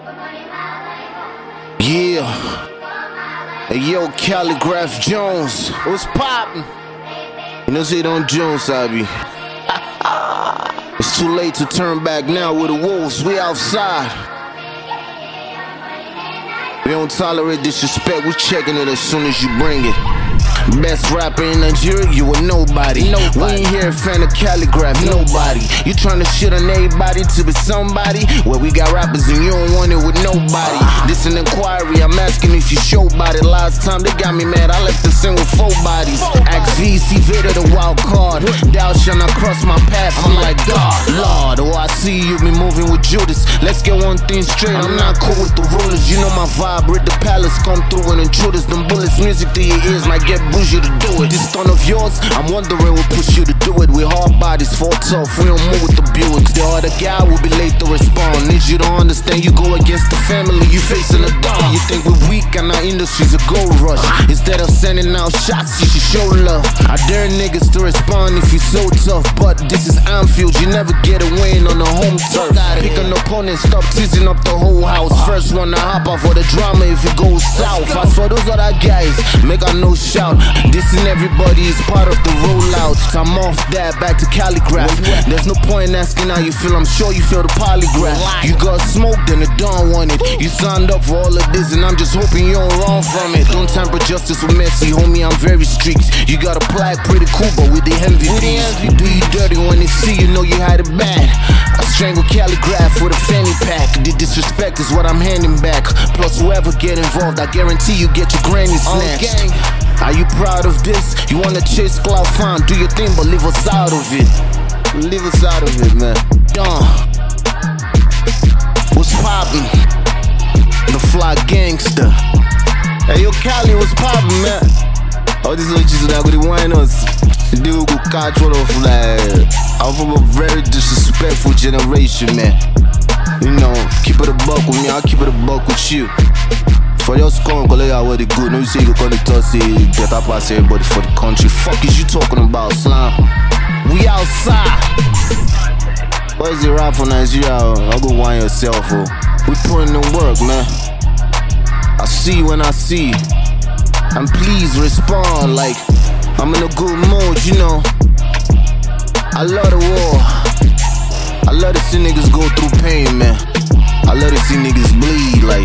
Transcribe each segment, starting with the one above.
Yeah. Hey, yo, Calligraph Jones. What's poppin'? You know, say don't Jones, Abby. It's too late to turn back now with the wolves. We outside. We don't tolerate disrespect. We checking it as soon as you bring it. Best rapper in Nigeria, you a nobody. We ain't here a fan of Calligraph, nobody. You tryna shit on everybody to be somebody? Well, we got rappers and you don't want it with nobody. This an inquiry, I'm asking if you show body. Last time they got me mad, I left the scene with 4 bodies. Ask VC Vader the wild card. Thou shall not cross my path, I'm like God, Lord. Oh, I see you be moving with Judas. Let's get one thing straight, I'm not cool with the rulers. You know my vibe, read the palace, come through and intruders. Them bullets, music to your ears might get bougie to do it. This ton of yours, I'm wondering what push you to do it. We hard bodies, fall tough, we don't move with the Buicks. The other guy will be late to respond. Need you to understand, you go against the family, you facing a dawn. You think we're weak and our industry's a gold rush. Instead of sending out shots, you should show love. I dare niggas to respond if you're so tough, but this is Anfield, you never get a win on the home turf. Pick an opponent, stop teasing up the whole house. First one to hop off for the drama if it goes south. As for those other guys, make a no shout. Dissing everybody is part of the rollouts. I'm off that, back to Calligraph. There's no point in asking how you feel, I'm sure you feel the polygraph. You got smoked and it don't want it. You signed up for all of this and I'm just hoping you don't run from it. Don't tamper justice with Messi, homie, I'm very strict. You got a plaque pretty cool, but with the MVPs. Do you dirty when they see you know you had it bad. I strangle Calligraph with a fanny pack. The disrespect is what I'm handing back. Plus whoever get involved, I guarantee you get your granny snatched. Are you proud of this? You wanna chase clout, fine, do your thing, but leave us out of it. Leave us out of it, man. What's poppin'? The fly gangster. Hey, yo, Cali, what's poppin', man? Oh, this is what you said, gonna wine us. Dude, go catch one of like. I'm from a very disrespectful generation, man. You know, keep it a buck with me, I'll keep it a buck with you. For your scum, cause they already good. No, you say you're gonna toss it, better pass everybody for the country. Fuck is you talking about, slime? We outside. What is it rap for Nigeria? I'll go wine yourself, oh. We putting in work, man. I see you when I see you. And please respond like I'm in a good mood, you know. I love the war. I love to see niggas go through pain, man. I love to see niggas bleed, like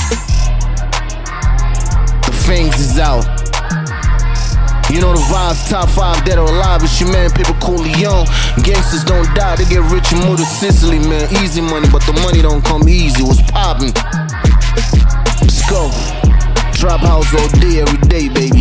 the fangs is out. You know the vibes, top 5 dead or alive. It's your man, Paper Coleon. Gangsters don't die, they get rich and move to Sicily, man. Easy money, but the money don't come easy. What's poppin'? Let's go. Trap house all day, every day, baby.